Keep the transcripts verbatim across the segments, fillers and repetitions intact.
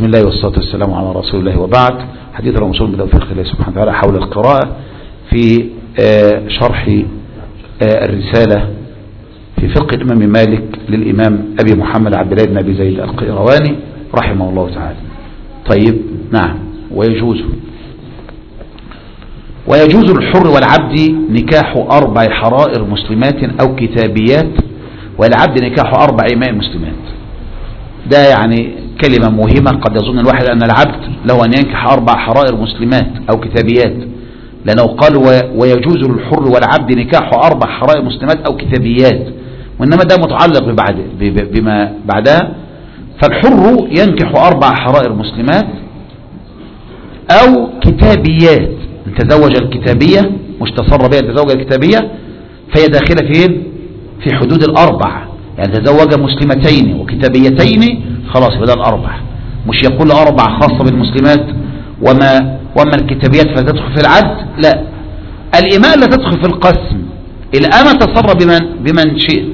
بسم الله والصلاة والسلام على رسول الله وبعد. حديث الرسول بتوفيق الله سبحانه وتعالى حول القراءة في شرح الرسالة في فقه الإمام مالك للإمام أبي محمد عبد الله بن أبي زيد القيرواني رحمه الله تعالى. طيب نعم. ويجوز ويجوز الحر والعبد نكاح أربع حرائر مسلمات أو كتابيات، والعبد نكاح أربع إماء مسلمات. ده يعني كلمة مهمة، قد يظن الواحد أن العبد له أن ينكح أربع حرائر مسلمات أو كتابيات، لأنه قال ويجوز للحر والعبد نكاح أربع حرائر مسلمات أو كتابيات، وإنما ده متعلق ببعد بما بعدها. فالحر ينكح أربع حرائر مسلمات أو كتابيات، ان تزوج الكتابية مش تصر بها، تزوج الكتابية فهي داخلة فين؟ في حدود الأربع، يعني تزوج مسلمتين وكتابيتين خلاص بدأ الأربع، مش يقول أربع خاصة بالمسلمات وما وما الكتابيات فتدخل في العد. لا، الإماء لا تدخل في القسم، الأمة تصر بمن, بمن شئت،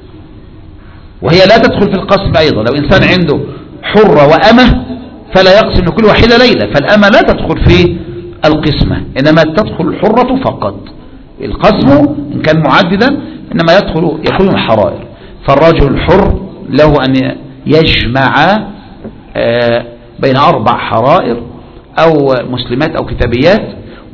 وهي لا تدخل في القسم أيضا. لو إنسان عنده حرة وأمة فلا يقسم لكل واحدة ليلة، فالأمة لا تدخل في القسمة، إنما تدخل الحرة فقط. القسم إن كان معددا إنما يدخل يكون الحرائر. فالرجل الحر له أن يجمع بين أربع حرائر أو مسلمات أو كتابيات،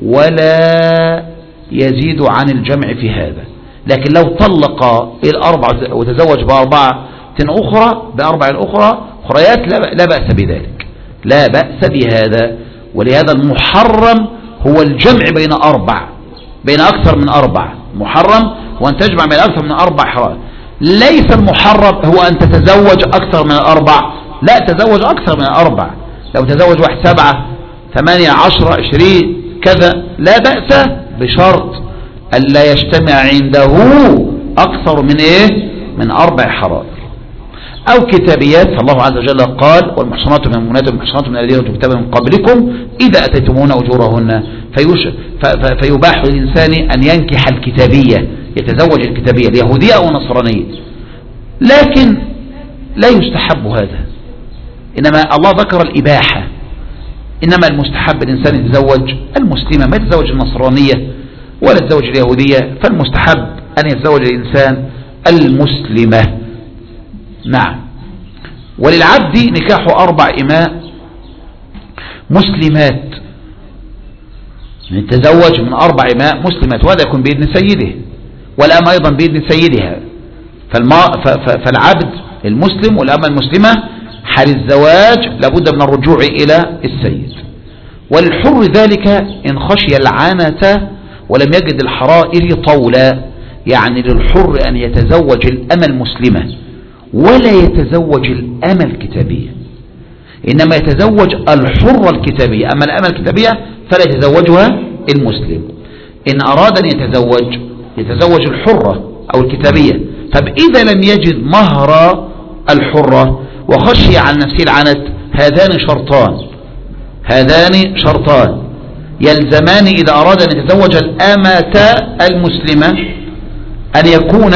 ولا يزيد عن الجمع في هذا. لكن لو طلق الأربع وتزوج بأربعة أخرى بأربع أخرى أخريات لا بأس بذلك، لا بأس بهذا. ولهذا المحرم هو الجمع بين أربع بين أكثر من أربع. محرم هو أن تجمع بين أكثر من أربع حرائر. ليس المحرم هو أن تتزوج أكثر من الأربع، لا، تزوج أكثر من الأربع. لو تزوج واحد سبعة ثمانية عشرة عشرين كذا لا بأس، بشرط أن لا يجتمع عنده أكثر من إيه؟ من أربع حرائر أو كتابيات. فالله عز وجل قال والمحصنات من المؤمنات والمحصنات من الذين أوتوا الكتاب من قبلكم إذا أتيتمون أجورهن. فيباح للإنسان أن ينكح الكتابية، يتزوج الكتابية اليهودية أو النصرانية، لكن لا يستحب هذا، إنما الله ذكر الإباحة. إنما المستحب الإنسان يتزوج المسلمة، ما يتزوج النصرانية ولا يتزوج اليهودية. فالمستحب أن يتزوج الإنسان المسلمة. نعم. وللعبد نكاح أربع إماء مسلمات، يتزوج من أربع إماء مسلمات، وهذا يكون بإذن سيده، والأم أيضا بإذن سيدها. فالعبد المسلم والأمة المسلمة حال الزواج لابد من الرجوع إلى السيد. والحر ذلك إن خشي العنة ولم يجد الحرائر طولا، يعني للحر أن يتزوج الأمة المسلمة ولا يتزوج الأمة الكتابية، إنما يتزوج الحرة الكتابية. أما الأمة الكتابية فلا يتزوجها المسلم. إن أراد أن يتزوج يتزوج الحرة أو الكتابية. طب إذا لم يجد مهر الحرة وخشي عن نفسه العنت، هذان شرطان هذان شرطان يلزمان إذا أراد أن يتزوج الأمة المسلمة، أن يكون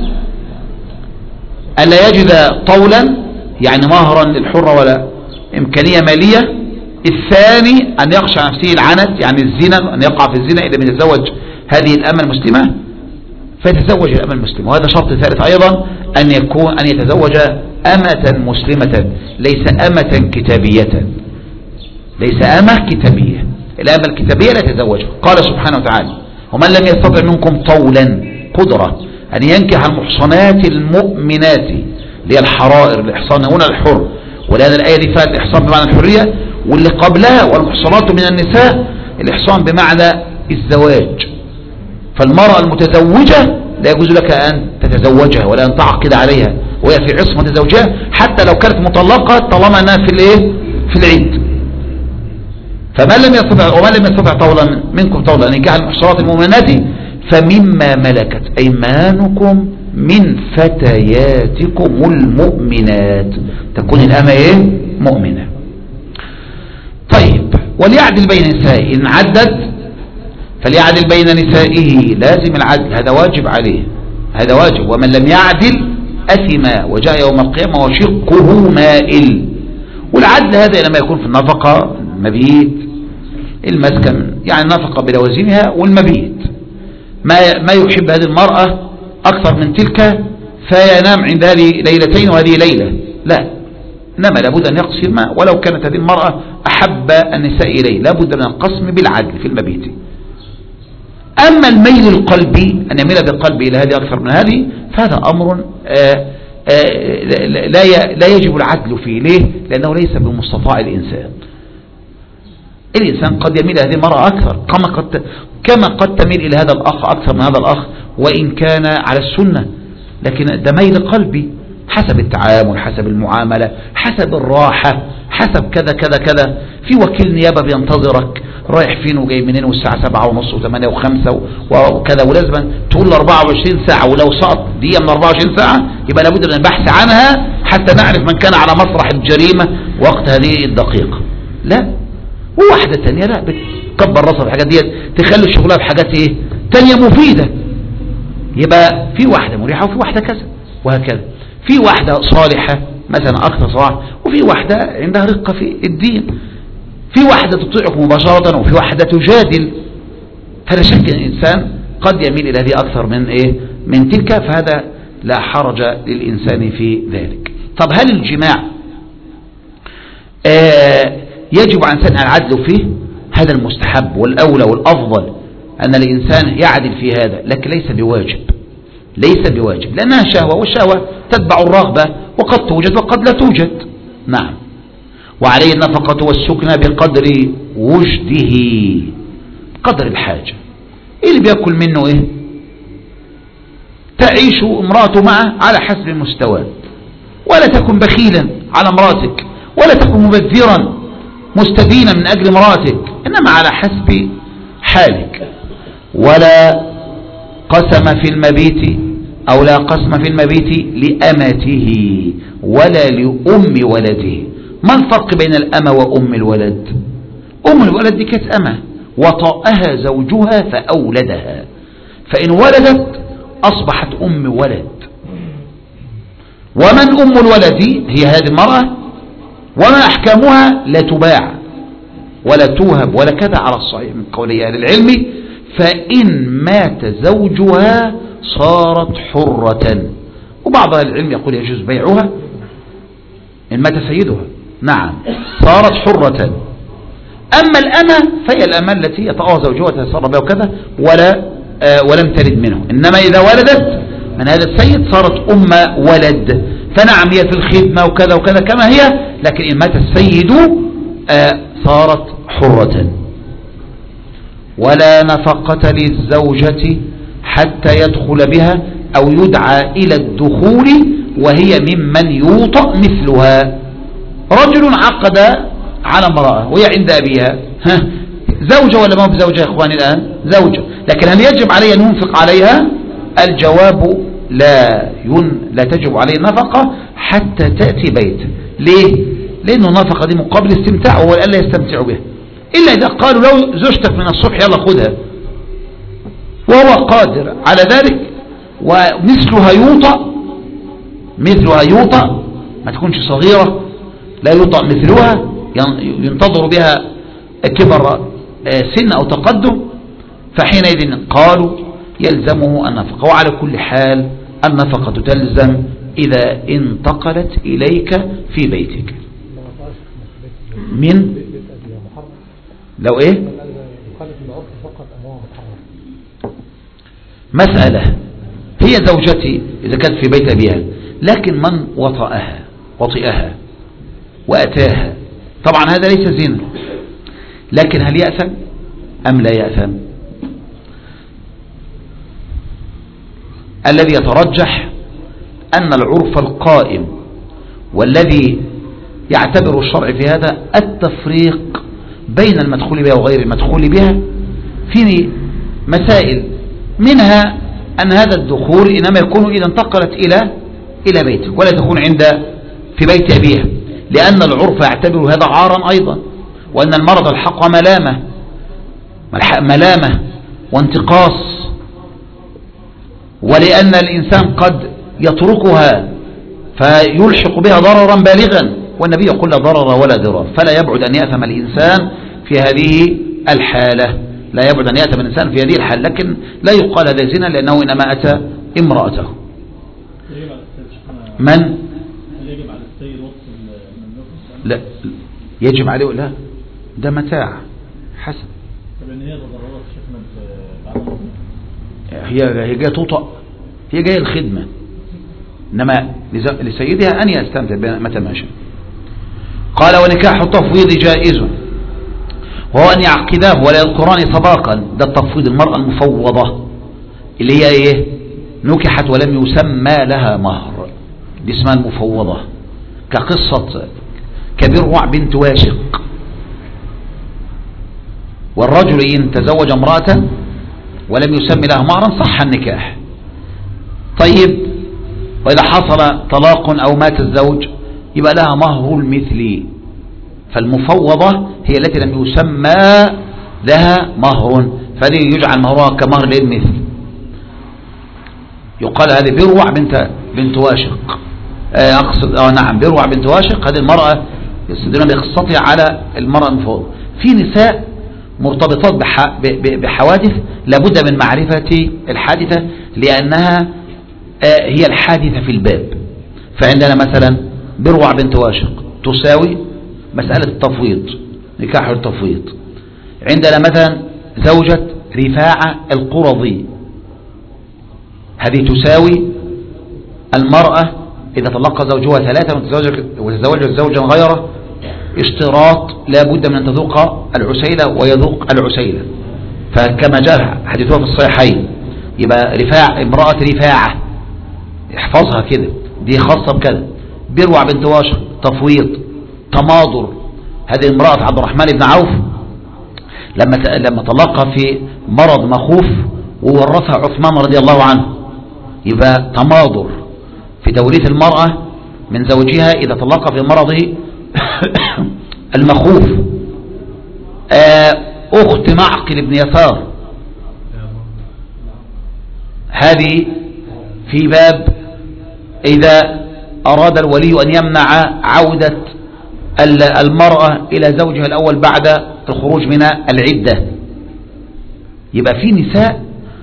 ألا يجد طولا، يعني مهرا للحرة ولا إمكانية مالية. الثاني أن يخشى عن نفسه العنت، يعني الزنا، أن يقع في الزنا إذا يتزوج هذه الأمة المسلمة فيتزوج الأمة المسلمة. وهذا شرط ثالث أيضا، أن يكون أن يتزوج أمة مسلمة ليس أمة كتابية، ليس أمة كتابية. الأمة الكتابية لا يتزوجها. قال سبحانه وتعالى ومن لم يستطع منكم طولا قدرة أن ينكح المحصنات المؤمنات، اللي هي الحرائر. الإحصان هنا الحر، ولهذا الآية دي فات الإحصان بمعنى الحرية، واللي قبلها والمحصنات من النساء الإحصان بمعنى الزواج. فالمرأة المتزوجة لا يجوز لك أن تتزوجها ولا أن تعقد عليها وهي في عصمة زوجها، حتى لو كانت مطلقة طالما أنها في الإيه؟ في العيد. فمن لم يستطع ومن لم يستطع طولا منكم طولا أن ينكح المحصنات المؤمنات فمما ملكت أيمانكم من فتياتكم المؤمنات، تكون الأمة إيه؟ مؤمنة. طيب. وليعدل بين نسائه، إن عدد فليعدل بين نسائه، لازم العدل، هذا واجب عليه، هذا واجب. ومن لم يعدل أثم وجاء يوم القيامة وشقه مائل. والعدل هذا لما يكون في النفقة، المبيت، المسكن، يعني النفقة بلوازمها والمبيت، ما ما يحب هذه المرأة أكثر من تلك فينام عند هذه ليلتين وهذه ليلة، لا، إنما لابد أن يقسم، ولو كانت هذه المرأة أحب النساء إليه لابد من القسم بالعدل في المبيت. أما الميل القلبي، أن يميل بقلبه إلى هذه أكثر من هذه، فهذا أمر آآ آآ لا لا يجب العدل فيه. ليه؟ لأنه ليس بمستطاع الإنسان. الإنسان قد يميل هذه المرأة أكثر، كما قد كما قد تميل إلى هذا الأخ أكثر من هذا الأخ وإن كان على السنة، لكن ده ميل قلبي حسب التعامل، حسب المعاملة، حسب الراحة، حسب كذا كذا كذا. في وكيل نيابة بينتظرك رايح فين وجاي منين، والساعة سبعة ونص وثمانية وخمسة وكذا، ولازم تقول أربعة وعشرين ساعة، ولو سقط دقيقة من أربعة وعشرين ساعة يبقى لابد من البحث عنها حتى نعرف من كان على مسرح الجريمة وقت هذه الدقيقة. لا، وواحدة تانية لا، بتكبر راسها في الحاجات دي، تخلي شغلها في حاجات ايه تانية مفيدة. يبقى في واحدة مريحة وفي واحدة كذا وهكذا. في واحدة صالحة مثلا أكثر صلاح، وفي واحدة عندها رقة في الدين. في واحدة تطيعك مباشرة وفي واحدة تجادل. فلا شك أن الإنسان قد يميل إلى هذه أكثر من إيه من تلك، فهذا لا حرج للإنسان في ذلك. طب هل الجماع آه يجب عن سنة العدل فيه؟ هذا المستحب والأولى والأفضل أن الإنسان يعدل في هذا، لكن ليس بواجب، ليس بواجب، لأنها شهوة، والشهوة تتبع الرغبة، وقد توجد وقد لا توجد. نعم. وعليه النفقة والسكنى بقدر وجده، قدر الحاجة. إيه اللي بيأكل منه إيه؟ تعيش امرأته معه على حسب المستوى، ولا تكن بخيلا على امرأتك، ولا تكن مبذرا مستدينا من أجل امرأتك، إنما على حسب حالك. ولا قسم في المبيت أو لا قسم في المبيت لأمته ولا لأم ولده. ما الفرق بين الأمة وأم الولد؟ أم الولد دي كانت أمة وطأها زوجها فأولدها، فإن ولدت أصبحت أم ولد. ومن أم الولد هي هذه المرأة، وما أحكامها لا تباع ولا توهب ولا كذا على الصحيح من قولي أهل العلم. فإن مات زوجها صارت حرة، وبعض أهل العلم يقول يجوز بيعها إن مات سيدها. نعم، صارت حرة. أما الأمة فهي الأمة التي يطأها زوجها وتتصرف بها وكذا ولا آه ولم تلد منه، إنما إذا ولدت من هذا السيد صارت أم ولد. فنعم هي في الخدمة وكذا وكذا كما هي، لكن إن مات السيد آه صارت حرة. ولا نفقة للزوجة حتى يدخل بها أو يدعى إلى الدخول وهي ممن يوطأ مثلها. رجل عقد على امرأة وهي عند أبيها، ها زوجة ولا ما بزوجة يا إخواني الآن؟ زوجة، لكن هل يجب علي أن ينفق عليها؟ الجواب لا ين... لا تجب عليه نفقة حتى تأتي بيته. ليه؟ لأنه النفقة دي مقابل استمتاع، وهو ألا يستمتع بها إلا إذا قالوا لو زوجتك من الصبح يلا خذها، وهو قادر على ذلك. ومثلها يوطأ، مثلها يوطأ، ما تكونش صغيرة لا يوطأ مثلها ينتظر بها كبر سن أو تقدم، فحينئذ قالوا يلزمه النفقة. وعلى كل حال النفقة تلزم إذا انتقلت إليك في بيتك. من لو إيه مسألة هي زوجتي إذا كانت في بيت أبيها، لكن من وطأها وطئها وأتاها، طبعا هذا ليس زنا، لكن هل يأثم أم لا يأثم؟ الذي يترجح أن العرف القائم والذي يعتبر الشرع في هذا التفريق بين المدخول بها وغير المدخول بها في مسائل، منها أن هذا الدخول إنما يكون إذا انتقلت إلى إلى بيتك ولا تكون عند في بيت أبيها، لأن العرف يعتبر هذا عارا أيضا، وأن المرض الحق ملامة ملامة وانتقاص، ولأن الإنسان قد يتركها فيلحق بها ضررا بالغا والنبي يقول لا ضرر ولا ضرار، فلا يبعد أن يأثم الإنسان في هذه الحالة، لا يبعد أن يأثم الإنسان في هذه الحالة، لكن لا يقال هذا زنا لأنه إنما أتى امرأته. من؟ يجب على السيد وصف المملوك؟ لا يجب عليه، لا ده متاع حسن. طب ان هي تضررات شيخنا هي هي جايه توطأ، هي جايه الخدمه، انما لسيدها ان يستمتع متى ما شاء. قال ونكاح التفويض جائز وهو ان يعقداه ولا يذكران صداقا، ده التفويض، المرأة المفوضة اللي هي ايه نكحت ولم يسمى لها مهر، دي اسمها المفوضة، كقصة كبرع بنت واشق، والرجل إن تزوج امرأة ولم يسمي لها مهرا صح النكاح. طيب وإذا حصل طلاق أو مات الزوج يبقى لها مهر المثل، فالمفوضة هي التي لم يسمى لها مهر، فهذه يجعل مهرها كمهر للمثل. يقال هذه بروع بنت بنت واشق، أقصد آه نعم بروع بنت واشق، هذه المرأة يستدلون بقصتها على المرأة المفوضة. في نساء مرتبطات بحوادث لابد من معرفة الحادثة لأنها هي الحادثة في الباب. فعندنا مثلا بروع بنت واشق تساوي مسألة التفويض، نكاح التفويض. عندنا مثلا زوجة رفاعة القرظي، هذه تساوي المرأة إذا طلق زوجها ثلاثة وتزوجت زوجا غيره اشتراط لا بد من أن تذوق العسيلة ويذوق العسيلة، فكما جاء حديثها في الصحيحين يبقى رفاع امرأة رفاعة احفظها كده، دي خاصة بكذا. بروع بنت واشق تفويض تماضر، هذه امرأة عبد الرحمن بن عوف لما لما طلقها في مرض مخوف وورثها عثمان رضي الله عنه، يبقى تماضر في توريث المرأة من زوجها إذا طلقها في مرضه المخوف. أخت معقل بن يسار هذه في باب إذا أراد الولي أن يمنع عودة المرأة إلى زوجها الأول بعد الخروج من العدة، يبقى في نساء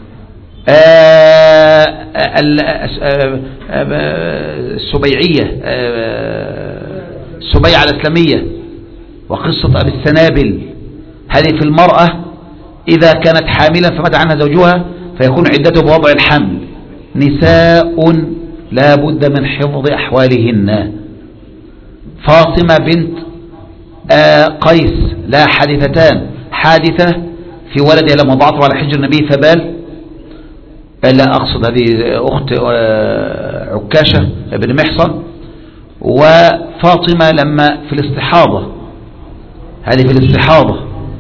السبيعية السبيعة الإسلامية وقصة أبي السنابل، هذه في المرأة إذا كانت حاملا فمات عنها زوجها فيكون عدته بوضع الحمل. نساء لا بد من حفظ أحوالهن. فاطمة بنت قيس لا حادثتان، حادثة في ولدها لما ضعته على حجر النبي فبال، لا أقصد هذه أخت عكاشة بن محصن، وفاطمة لما في الاستحاضة، هذه في الاستحاضة.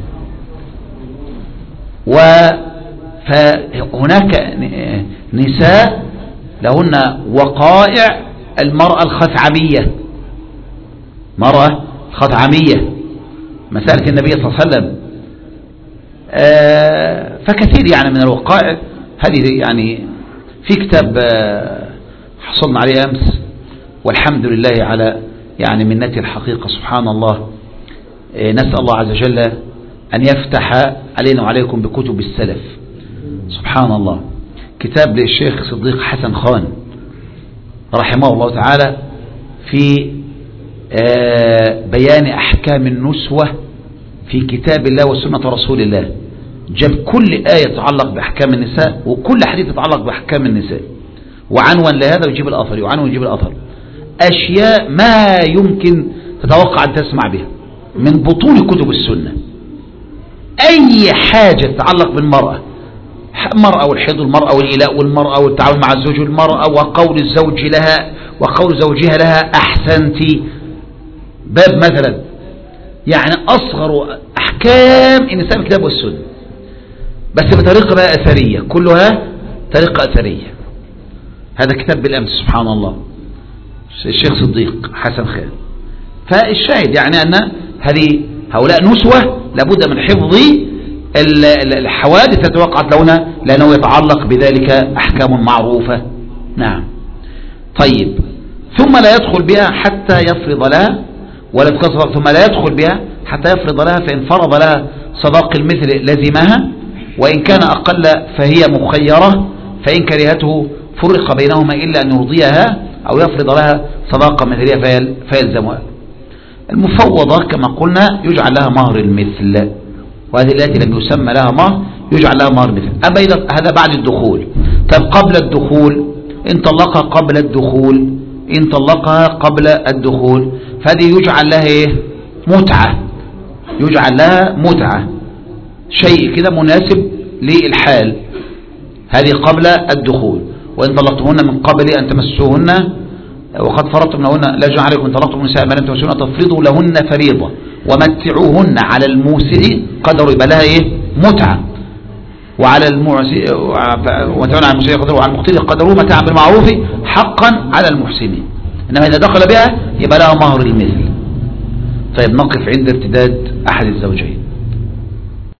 فهناك نساء لهن وقائع المرأة الخثعمية، مرأة خثعمية مسألة النبي صلى الله عليه وسلم، فكثير يعني من الوقائع هذه. يعني في كتاب حصلنا عليه أمس والحمد لله على يعني منته الحقيقة سبحان الله، نسأل الله عز وجل أن يفتح علينا وعليكم بكتب السلف سبحان الله. كتاب للشيخ صديق حسن خان رحمه الله تعالى في بيان أحكام النسوة في كتاب الله وسنة رسول الله، جاب كل آية تتعلق بأحكام النساء وكل حديث يتعلق بأحكام النساء، وعنوان لهذا ويجيب الأثر وعنوان ويجيب الأثر، أشياء ما يمكن تتوقع أن تسمع بها من بطول كتب السنة. أي حاجة تتعلق بالمرأة، المرأة والحيض والمرأة والإلاء والمرأة والتعامل مع الزوج والمرأة وقول الزوج لها وقول زوجها لها أحسنتي، باب مثلا يعني أصغر أحكام النساء في الكتاب والسنة، بس بطريقة بقى أثرية، كلها طريقة أثرية. هذا كتاب بالأمس سبحان الله الشيخ صديق حسن خان. فالشاهد يعني أن هذه هؤلاء نسوة لابد من حفظ الحوادث التي وقعت لهن لأنه يتعلق بذلك أحكام معروفة. نعم. طيب ثم لا يدخل بها حتى يفرض لها ولا تقصر ثم لا يدخل بها حتى يفرض لها، فإن فرض لها صداق المثل لزمها، وإن كان أقل فهي مخيرة، فإن كرهته فرق بينهما إلا أن يرضيها أو يفرض لها صداقة مثلية فيلزمها. المفوضة كما قلنا يجعل لها مهر المثل، وهذه التي لم يسمى لها مهر يجعل لها مهر مثل. أما هذا بعد الدخول. طب قبل الدخول، إن طلقها قبل الدخول إن طلقها قبل الدخول فهذه يجعل لها إيه؟ متعة، يجعل لها متعة، شيء كده مناسب للحال، هذه قبل الدخول. وإن طلقتمهن من قبل أن تمسوهن وقد فرضتم لهن لا جناح عليكم إن طلقتم النساء ما لم تمسوهن تفرضوا لهن فريضة ومتعوهن على الموسع قدر، يبقى لها إيه؟ متعة، وعلى المعسر ومتعوهن على الموسع قدر وعلى المقتدر قدره متاعا بالمعروف حقا على المحسنين. إنما إذا دخل بها يبقى لها مهر المثل. طيب نقف عند ارتداد أحد الزوجين.